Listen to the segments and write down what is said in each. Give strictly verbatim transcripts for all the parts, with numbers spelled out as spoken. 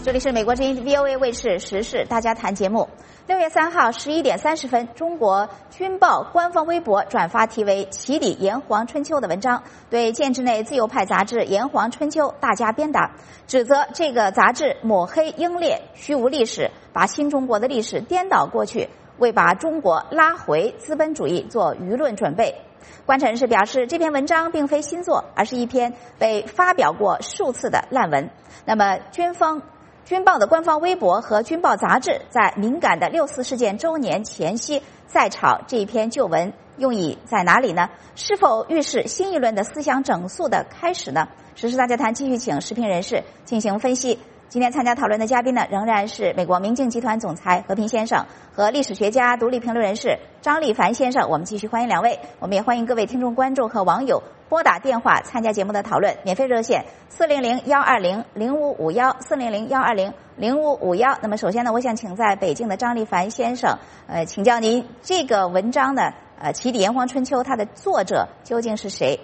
这里是美国之音 V O A 卫视时事大家谈节目。六月三号十一点三十分，中国军报官方微博转发题为《起底炎黄春秋》的文章，对建制内自由派杂志《炎黄春秋》大加鞭打，指责这个杂志抹黑英烈、虚无历史，把新中国的历史颠倒过去，为把中国拉回资本主义做舆论准备。观察人士表示，这篇文章并非新作，而是一篇被发表过数次的烂文。那么军方军报的官方微博和军报杂志在敏感的六四事件周年前夕再炒这一篇旧文，用意在哪里呢？是否预示新一轮的思想整肃的开始呢？时事大家谈继续请时评人士进行分析。今天参加讨论的嘉宾呢，仍然是美国明镜集团总裁和平先生和历史学家、独立评论人士张立凡先生。我们继续欢迎两位，我们也欢迎各位听众、观众和网友拨打电话参加节目的讨论。免费热线四零零幺二零零五五幺四零零幺二零零五五幺。那么首先呢，我想请在北京的张立凡先生，呃，请教您这个文章呢，呃，《起底炎黄春秋》它的作者究竟是谁？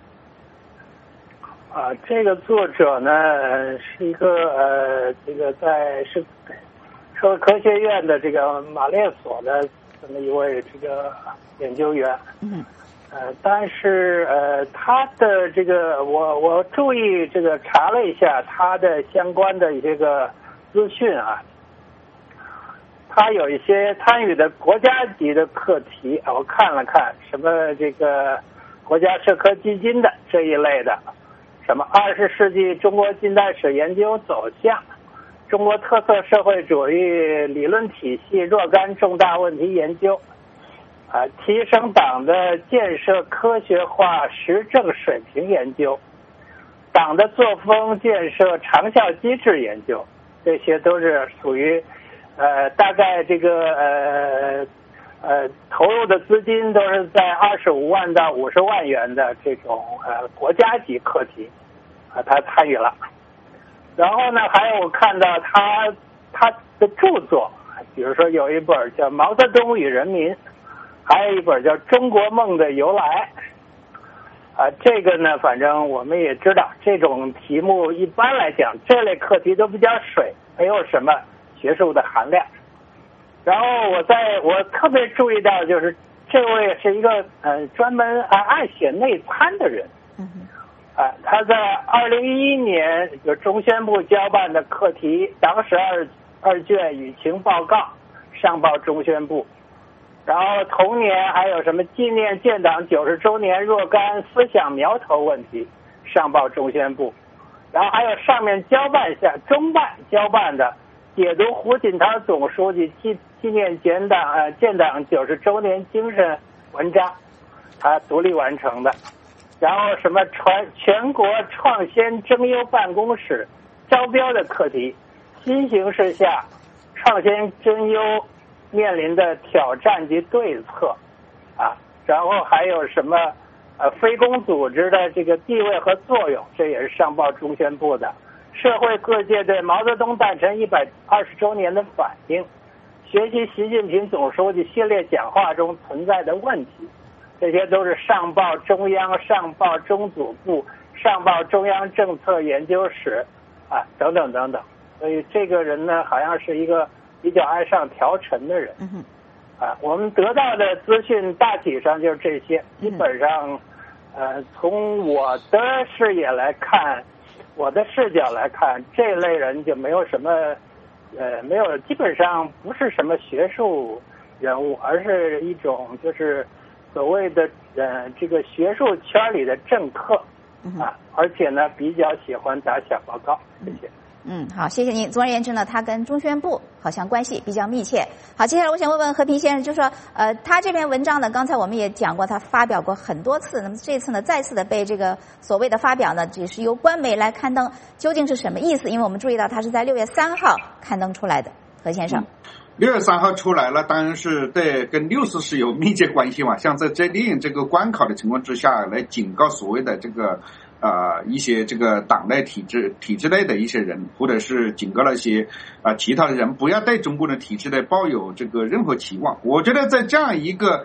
啊，这个作者呢是一个呃，这个在是社会科学院的这个马列所的这么一位这个研究员。嗯。呃，但是呃，他的这个我我注意这个查了一下他的相关的一些个资讯啊，他有一些参与的国家级的课题，我看了看，什么这个国家社科基金的这一类的。什么二十世纪中国近代史研究走向，中国特色社会主义理论体系若干重大问题研究，啊，提升党的建设科学化实证水平研究，党的作风建设长效机制研究，这些都是属于呃大概这个呃呃投入的资金都是在二十五万到五十万元的这种呃国家级课题。啊，他参与了。然后呢，还有我看到他他的著作，比如说有一本叫《毛泽东与人民》，还有一本叫《中国梦的由来》。啊，这个呢，反正我们也知道，这种题目一般来讲，这类课题都比较水，没有什么学术的含量。然后我在我特别注意到，就是这位是一个呃专门啊爱写内参的人。嗯。啊，他在二零一一年有中宣部交办的课题《党史二二卷舆情报告》上报中宣部，然后同年还有什么纪念建党九十周年若干思想苗头问题上报中宣部，然后还有上面交办下中办交办的解读胡锦涛总书记纪纪念建党呃建党九十周年精神文章，他独立完成的。然后什么传全国创新征优办公室招标的课题，新形势下创新征优面临的挑战及对策啊，然后还有什么呃非公组织的这个地位和作用，这也是上报中宣部的。社会各界对毛泽东诞辰一百二十周年的反应，学习习近平总书记系列讲话中存在的问题。这些都是上报中央、上报中组部、上报中央政策研究室啊，等等等等。所以这个人呢，好像是一个比较爱上调陈的人。嗯、啊，我们得到的资讯大体上就是这些。基本上，呃，从我的视野来看，我的视角来看，这类人就没有什么，呃，没有，基本上不是什么学术人物，而是一种就是。所谓的呃这个学术圈里的政客啊，而且呢比较喜欢打小报告，谢谢。 嗯，好，谢谢您。总而言之呢，他跟中宣部好像关系比较密切。好，接下来我想问问和平先生，就说呃，他这篇文章呢，刚才我们也讲过，他发表过很多次，那么这次呢，再次的被这个所谓的发表呢，只是由官媒来刊登，究竟是什么意思？因为我们注意到他是在六月三号刊登出来的，何先生。嗯六月三号出来了，当然是对跟六四是有密切关系嘛。像在制定这个关考的情况之下，来警告所谓的这个呃一些这个党内体制体制内的一些人，或者是警告那些啊、呃、其他的人，不要对中国的体制内抱有这个任何期望。我觉得在这样一个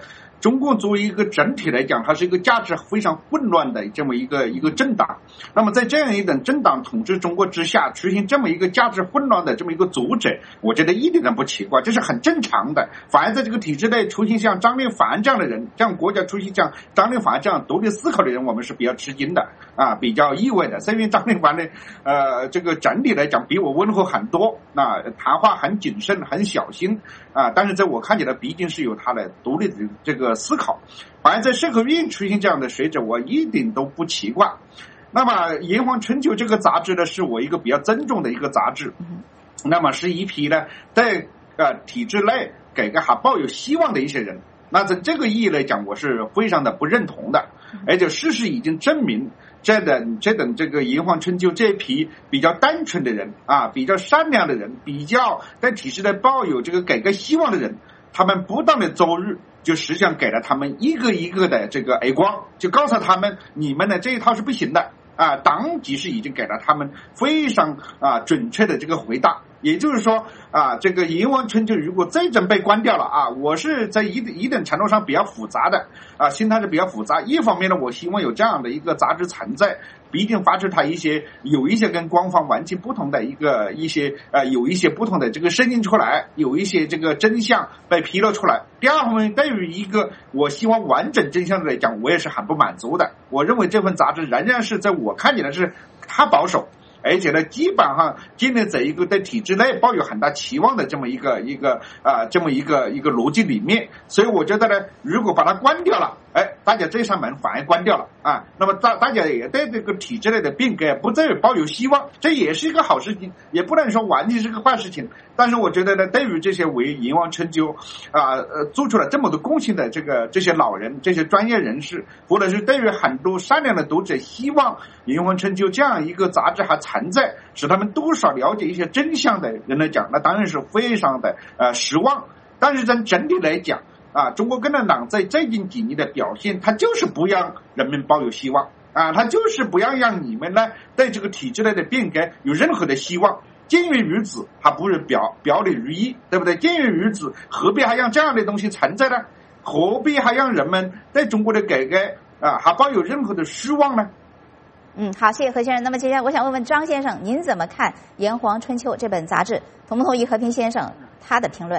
中国作为一个整体来讲，它是一个价值非常混乱的这么一个一个政党。那么在这样一种政党统治中国之下，出现这么一个价值混乱的这么一个组织，我觉得一点都不奇怪，这是很正常的。反而在这个体制内出现像张立凡这样的人，像国家出现像张立凡这样独立思考的人，我们是比较吃惊的啊，比较意外的。虽然张立凡呢，呃，这个整体来讲比我温和很多，那谈话很谨慎、很小心啊，但是在我看起来，毕竟是有他的独立的这个思考。反而在社科院出现这样的学者，我一点都不奇怪。那么《炎黄春秋》这个杂志呢，是我一个比较尊重的一个杂志。那么是一批呢，在呃体制内改革还抱有希望的一些人。那在这个意义来讲，我是非常的不认同的。而且事实已经证明，这等这等这个《炎黄春秋》这批比较单纯的人啊，比较善良的人，比较在体制内抱有这个改革希望的人，他们不断的周日就实际上给了他们一个一个的这个耳光，就告诉他们，你们的这一套是不行的啊！党即是已经给了他们非常啊准确的这个回答。也就是说啊，这个《炎黄春秋》如果再真被关掉了啊，我是在一一定程度上比较复杂的啊，心态是比较复杂。一方面呢，我希望有这样的一个杂志存在，毕竟发出它一些有一些跟官方完全不同的一个一些呃有一些不同的这个声音出来，有一些这个真相被披露出来。第二方面，对于一个我希望完整真相来讲，我也是很不满足的。我认为这份杂志仍然是在我看起来是太保守。而且呢，基本上建立在一个对体制内抱有很大期望的这么一个一个啊、呃、这么一个一个逻辑里面，所以我觉得呢，如果把它关掉了，哎，大家这扇门反而关掉了啊，那么大大家也对这个体制内的变革不再抱有希望，这也是一个好事情，也不能说完全是个坏事情。但是我觉得呢，对于这些为炎黄春秋啊呃做出了这么多贡献的这个这些老人、这些专业人士，或者是对于很多善良的读者，希望炎黄春秋这样一个杂志还存在，使他们多少了解一些真相的人来讲，那当然是非常的呃失望。但是从整体来讲啊，中国共产党在最近几年的表现，他就是不让人们抱有希望啊，他就是不要让你们呢对这个体制内的变革有任何的希望。鉴于如此，还不如表表里如一，对不对？鉴于如此，何必还让这样的东西存在呢？何必还让人们对中国的改革啊还抱有任何的失望呢？ 嗯，好，谢谢何先生。那么接下来我想问问张先生，您怎么看《炎黄春秋》这本杂志？同不同意和平先生他的评论？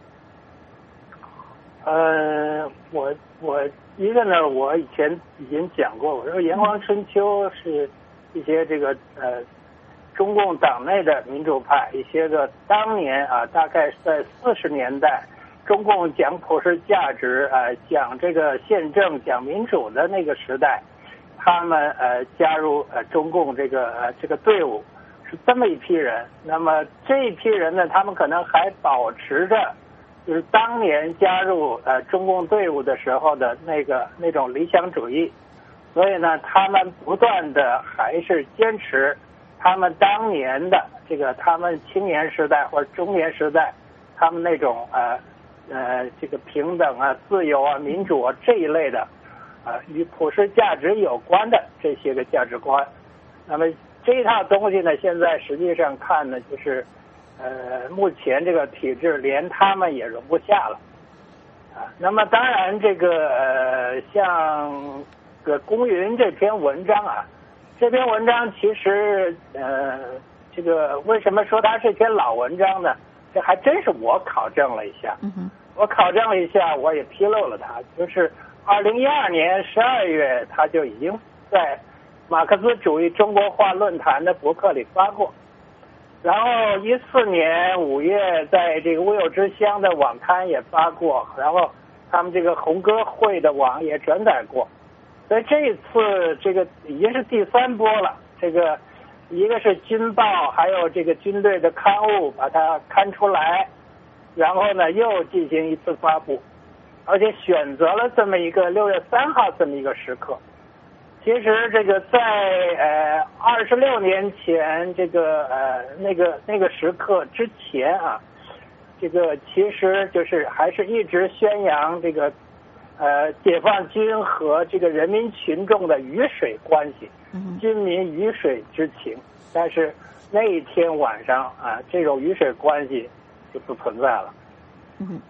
呃，我我一个呢，我以前已经讲过，我说《炎黄春秋》是一些这个呃中共党内的民主派，一些个当年啊，大概在四十年代，中共讲普世价值啊、呃，讲这个宪政、讲民主的那个时代，他们呃加入呃中共这个呃这个队伍，是这么一批人。那么这一批人呢，他们可能还保持着就是当年加入呃中共队伍的时候的那个那种理想主义，所以呢，他们不断的还是坚持他们当年的这个他们青年时代或者中年时代他们那种呃呃这个平等啊、自由啊、民主啊这一类的啊与普世价值有关的这些个价值观。那么这一套东西呢，现在实际上看呢，就是呃目前这个体制连他们也容不下了啊。那么当然这个呃像个公云这篇文章啊。这篇文章其实，呃，这个为什么说它是一篇老文章呢？这还真是我考证了一下。嗯、我考证了一下，我也披露了它，就是二零一二年十二月，他就已经在马克思主义中国化论坛的博客里发过，然后一四年五月在这个乌有之乡的网刊也发过，然后他们这个红歌会的网也转载过。所以这一次这个已经是第三波了，这个一个是军报，还有这个军队的刊物把它刊出来，然后呢又进行一次发布，而且选择了这么一个六月三号这么一个时刻。其实这个在呃二十六年前这个呃那个那个时刻之前啊，这个其实就是还是一直宣扬这个呃，解放军和这个人民群众的鱼水关系，军民鱼水之情。但是那一天晚上啊，这种鱼水关系就不存在了。啊，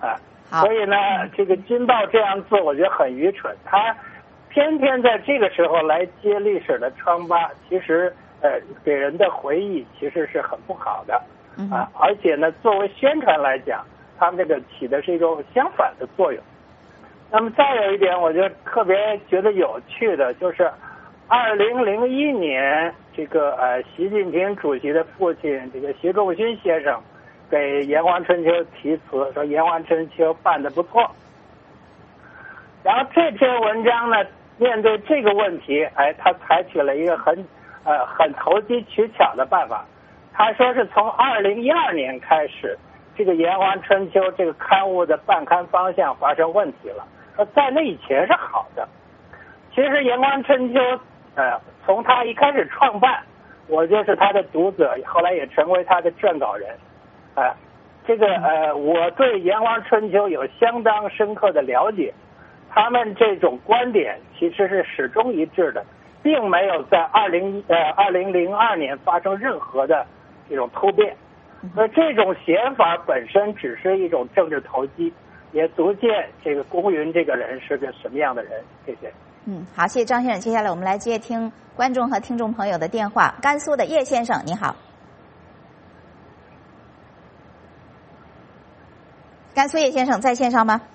所以呢，这个《金报》这样做，我觉得很愚蠢。他偏偏在这个时候来揭历史的疮疤，其实呃给人的回忆其实是很不好的啊。而且呢，作为宣传来讲，他们这个起的是一种相反的作用。那么再有一点，我就特别觉得有趣的，就是二零零一年，这个呃习近平主席的父亲这个习仲勋先生给《炎黄春秋》题词，说《炎黄春秋》办得不错。然后这篇文章呢，面对这个问题，哎，他采取了一个很呃很投机取巧的办法。他说是从二零一二年开始，这个《炎黄春秋》这个刊物的办刊方向发生问题了。说在那以前是好的。其实《炎黄春秋》呃，从他一开始创办，我就是他的读者，后来也成为他的撰稿人。啊、呃，这个呃，我对《炎黄春秋》有相当深刻的了解，他们这种观点其实是始终一致的，并没有在二零呃二零零二年发生任何的这种突变。所以这种写法本身只是一种政治投机，也足见这个龚云这个人是个什么样的人。谢谢。 嗯，好，谢谢张先生。接下来我们来接听观众和听众朋友的电话。甘肃的叶先生，你好。甘肃叶先生在线上吗？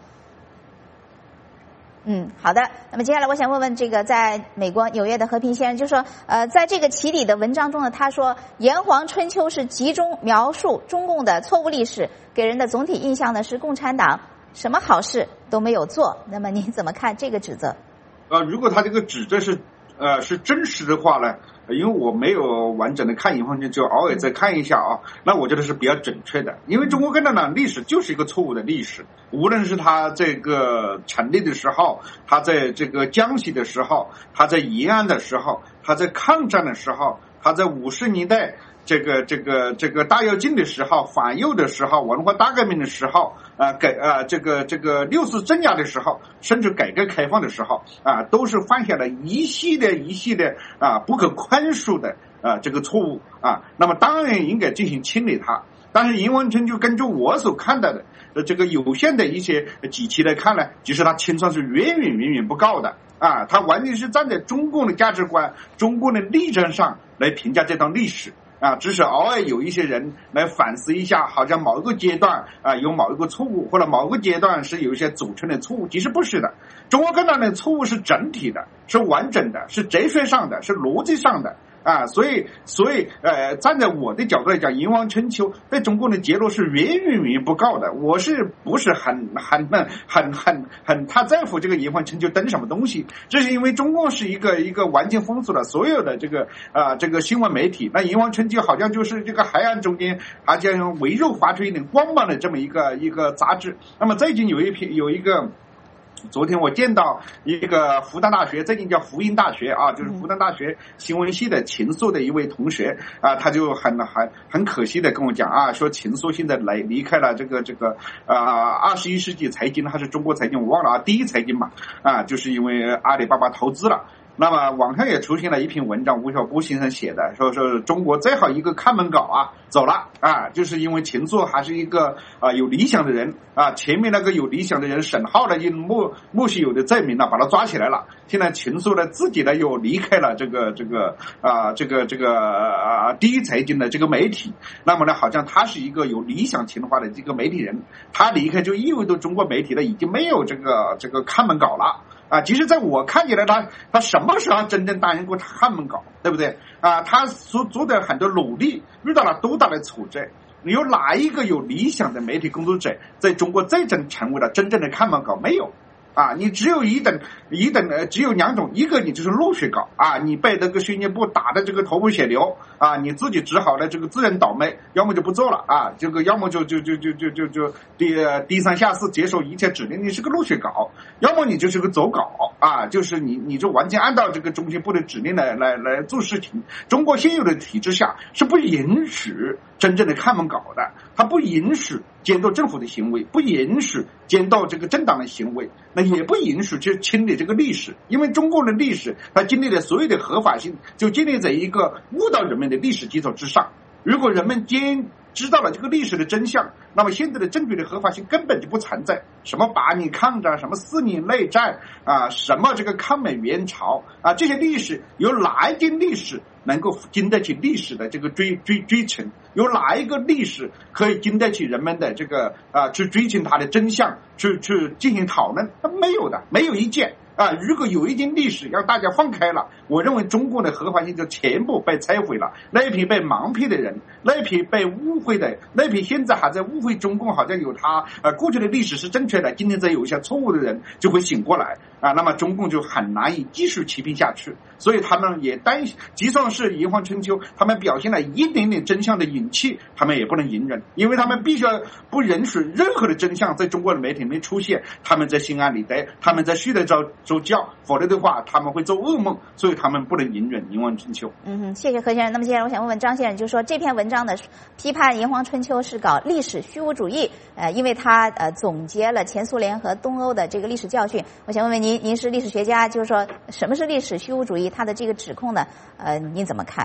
嗯，好的。那么接下来我想问问这个在美国纽约的和平先生，就说呃，在这个起底的文章中呢，他说《炎黄春秋》是集中描述中共的错误历史，给人的总体印象呢是共产党什么好事都没有做。那么您怎么看这个指责？ 呃，如果他这个指责是呃是真实的话呢，因为我没有完整的看炎黄春秋，偶尔再看一下啊，那我觉得是比较准确的。因为中国共产党历史就是一个错误的历史，无论是他这个成立的时候，他在这个江西的时候，他在延安的时候，他在抗战的时候，他在五十年代这个这个这个大跃进的时候，反右的时候，文化大革命的时候，啊改啊这个这个六四镇压的时候，甚至改革开放的时候，啊都是犯下了一系列一系列啊不可宽恕的啊这个错误啊。那么当然应该进行清理它。但是炎黄春秋根据我所看到的呃这个有限的一些几期来看呢，其实它清算是远远远远不够的啊，它完全是站在中共的价值观、中共的立场上来评价这段历史。啊，只是偶尔有一些人来反思一下，好像某一个阶段啊有某一个错误，或者某个阶段是有一些组成的错误，其实不是的。中国共产党的错误是整体的，是完整的，是哲学上的，是逻辑上的啊。所以，所以呃，站在我的角度来讲，炎黄春秋在中共的揭露是远远远不够的。我是不是很很很很很太在乎这个炎黄春秋登什么东西？这是因为中共是一个一个完全封锁了所有的这个啊、呃、这个新闻媒体，那炎黄春秋好像就是这个海岸中间好像微弱发出一点光芒的这么一个一个杂志。那么最近有一篇有一个。昨天我见到一个复旦大学，最近叫福音大学啊，就是复旦大学新闻系的秦朔的一位同学啊，他就很很很可惜的跟我讲啊，说秦朔现在来离开了这个这个啊二十一世纪财经还是中国财经我忘了啊，第一财经嘛啊，就是因为阿里巴巴投资了。那么网上也出现了一篇文章，吴晓波先生写的，说说中国最好一个看门狗啊走了啊，就是因为秦朔还是一个啊有理想的人啊，前面那个有理想的人沈浩呢，因莫莫须有的证明了，把他抓起来了。现在秦朔呢自己呢又离开了这个这个啊这个这个啊第一财经的这个媒体，那么呢好像他是一个有理想情怀的这个媒体人，他离开就意味着中国媒体呢已经没有这个这个看门狗了。啊，其实在我看起来他，他他什么时候真正担任过看门狗，对不对？啊，他所做的很多努力遇到了多大的挫折？有哪一个有理想的媒体工作者在中国真正成为了真正的看门狗？没有。啊，你只有一等一等呃，只有两种，一个你就是落水狗啊，你被这个宣传部打的这个头破血流啊，你自己只好的这个自认倒霉，要么就不做了啊，这个要么就就就就就就就低低三下四接受一切指令，你是个落水狗，要么你就是个走狗啊，就是你你就完全按照这个中宣部的指令来来来做事情。中国现有的体制下是不允许真正的看门狗的，它不允许监督政府的行为，不允许监督这个政党的行为，那也不允许去清理这个历史，因为中国的历史它经历的所有的合法性就建立在一个误导人们的历史基础之上。如果人们坚知道了这个历史的真相，那么现在的政权的合法性根本就不存在。什么八年抗战，什么四年内战啊，什么这个抗美援朝啊，这些历史有哪一件历史能够经得起历史的这个追追追寻？有哪一个历史可以经得起人们的这个啊去追寻它的真相，去去进行讨论？那没有的，没有一件。啊，如果有一件历史让大家放开了，我认为中国的合法性就全部被摧毁了。那批被蒙蔽的人，那批被误会的，那批现在还在误会中共好像有他呃过去的历史是正确的，今天再有一些错误的人就会醒过来啊，那么中共就很难以继续欺骗下去。所以他们也担心，就算是炎黄春秋，他们表现了一点点真相的勇气，他们也不能隐忍，因为他们必须要不允许任何的真相在中国的媒体里面出现。他们在心安理得，他们在睡得着着觉，否则的话他们会做噩梦，所以他们不能隐忍炎黄春秋。 嗯哼，谢谢何先生。那么接下来我想问问张先生，就是说这篇文章呢批判炎黄春秋是搞历史虚无主义，呃，因为他呃总结了前苏联和东欧的这个历史教训。我想问问您，您是历史学家，就是说什么是历史虚无主义？他的这个指控呢，呃，您怎么看？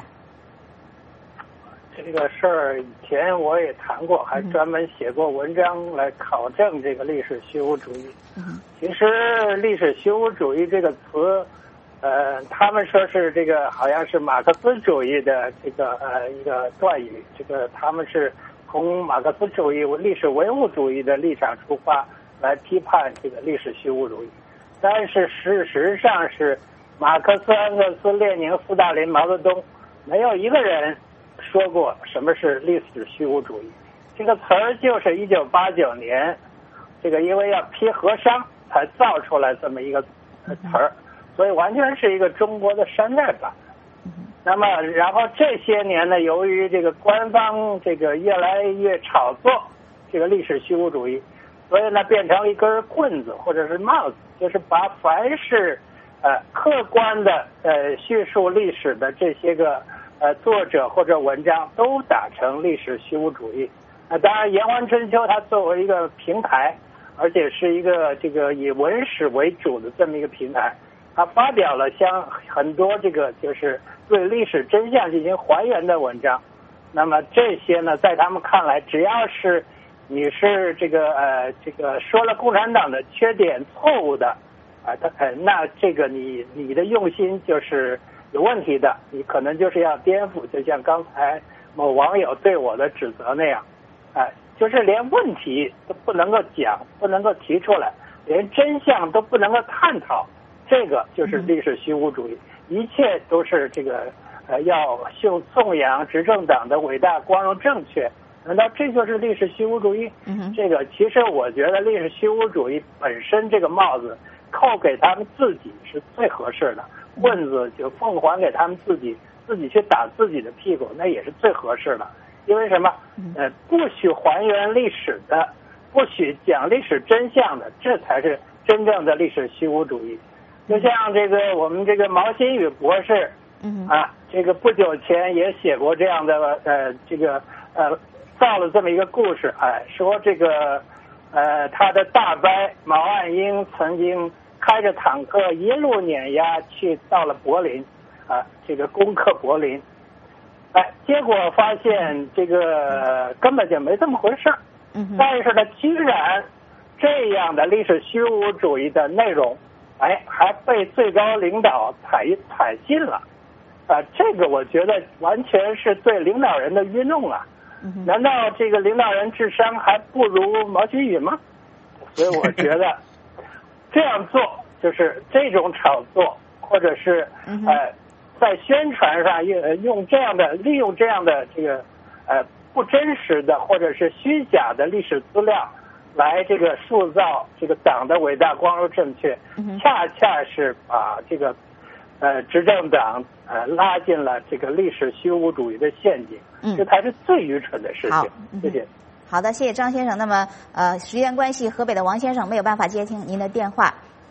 这个事儿以前我也谈过，还专门写过文章来考证这个历史虚无主义。 嗯、 其实历史虚无主义这个词，呃，他们说是这个好像是马克思主义的这个呃一个断语，这个他们是从马克思主义、历史唯物主义的立场出发来批判这个历史虚无主义，但是事实上是马克思、恩格斯、列宁、斯大林、毛泽东没有一个人说过什么是历史虚无主义。这个词儿就是一九八九年，这个因为要批核商才造出来这么一个词儿，所以完全是一个中国的山寨版。那么，然后这些年呢，由于这个官方这个越来越炒作这个历史虚无主义，所以呢变成了一根棍子或者是帽子，就是把凡是呃客观的呃叙述历史的这些个呃作者或者文章都打成历史虚无主义。那、呃、当然，炎黄春秋它作为一个平台，而且是一个这个以文史为主的这么一个平台，它发表了相很多这个就是对历史真相进行还原的文章。那么这些呢，在他们看来，只要是你是这个呃这个说了共产党的缺点错误的啊，他呃那这个你你的用心就是有问题的，你可能就是要颠覆，就像刚才某网友对我的指责那样，啊、呃，就是连问题都不能够讲，不能够提出来，连真相都不能够探讨，这个就是历史虚无主义，一切都是这个呃要颂颂扬执政党的伟大光荣正确。难道这就是历史虚无主义？ 嗯、 这个其实我觉得历史虚无主义本身这个帽子扣给他们自己是最合适的，棍子就奉还给他们自己，自己去打自己的屁股，那也是最合适的。因为什么？呃，不许还原历史的，不许讲历史真相的，这才是真正的历史虚无主义。就像这个我们这个毛新宇博士， 嗯啊，这个不久前也写过这样的呃这个呃。造了这么一个故事，哎，说这个，呃，他的大伯毛岸英曾经开着坦克一路碾压去到了柏林，啊，这个攻克柏林，哎，结果发现这个根本就没这么回事儿。 嗯， 但是呢，居然这样的历史虚无主义的内容，哎，还被最高领导采采信了，啊，这个我觉得完全是对领导人的愚弄啊。难道这个领导人智商还不如毛新宇吗？所以我觉得这样做就是这种炒作，或者是呃在宣传上用用这样的利用这样的这个呃不真实的或者是虚假的历史资料来这个塑造这个党的伟大光荣正确，恰恰是把这个呃执政党呃拉进了这个历史虚无主义的陷阱。这才是最愚蠢的事情。好，谢谢。 好的，谢谢张先生。那么，呃，时间关系，河北的王先生没有办法接听您的电话。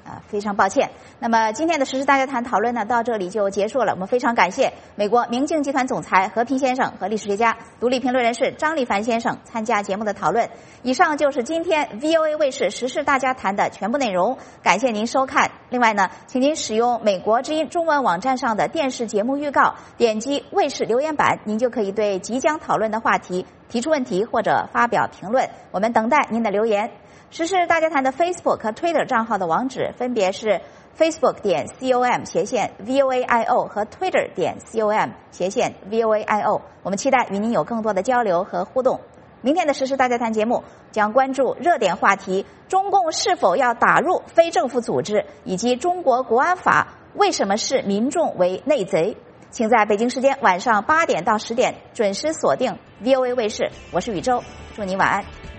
啊，非常抱歉。那么今天的时事大家谈讨论呢，到这里就结束了。我们非常感谢美国明镜集团总裁何平先生和历史学家、独立评论人士张立凡先生参加节目的讨论。以上就是今天 V O A 卫视时事大家谈的全部内容，感谢您收看。另外呢，请您使用美国之音中文网站上的电视节目预告，点击卫视留言板，您就可以对即将讨论的话题提出问题或者发表评论，我们等待您的留言。时事大家谈的 Facebook 和 Twitter 账号的网址分别是 facebook 点 com 斜线 V O A I O 和 Twitter 点 com 斜线 V O A I O。我们期待与您有更多的交流和互动。明天的时事大家谈节目将关注热点话题：中共是否要打入非政府组织，以及中国国安法为什么视民众为内贼。请在北京时间晚上八点到十点准时锁定 V O A 卫视，我是宇宙，祝您晚安。